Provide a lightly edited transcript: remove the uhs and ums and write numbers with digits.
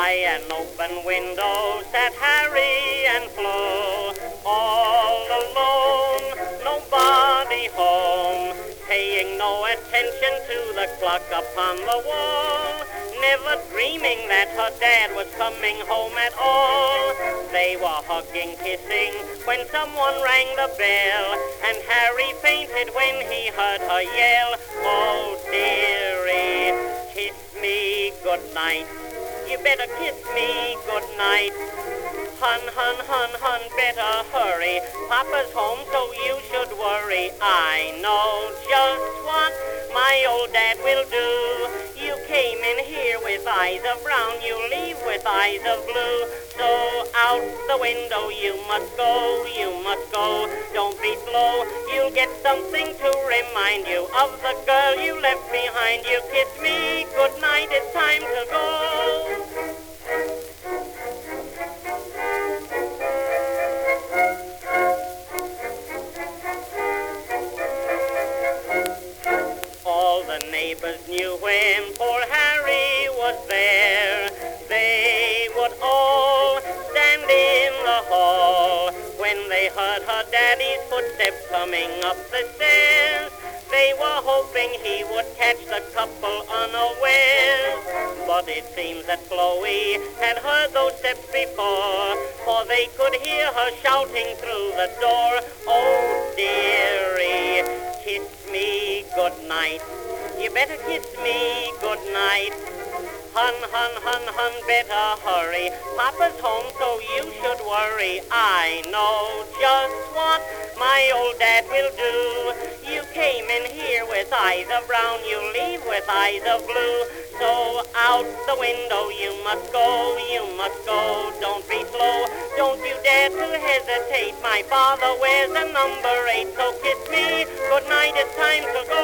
By an open window sat Harry and Flo, all alone, nobody home, paying no attention to the clock upon the wall, never dreaming that her dad was coming home at all. They were hugging, kissing, when someone rang the bell, and Harry fainted when he heard her yell, "Oh dearie, kiss me good night. You better kiss me good night. Hun, hun, hun, hun, better hurry. Papa's home, so you should worry. I know just what my old dad will do. You came in here with eyes of brown, you leave with eyes of blue. So out the window you must go, you must go. Don't be slow, you'll get something to remind you of the girl you left behind you. Kiss me good night, it's time to go." All the neighbors knew when poor Harry was there. They would all stand in the hall when they heard her daddy's footsteps coming up the stairs. They were hoping he would catch the couple unawares. But it seems that Chloe had heard those steps before, for they could hear her shouting through the door, "Oh dearie, kiss me good night. You better kiss me good night. Hun, hun, hun, hun, better hurry. Papa's home, so you should worry. I know just what my old dad will do. You came in here with eyes of brown, you leave with eyes of blue. So out the window you must go, you must go. Don't be slow, don't you dare to hesitate. My father wears a number 8, so kiss me good night, it's time to go."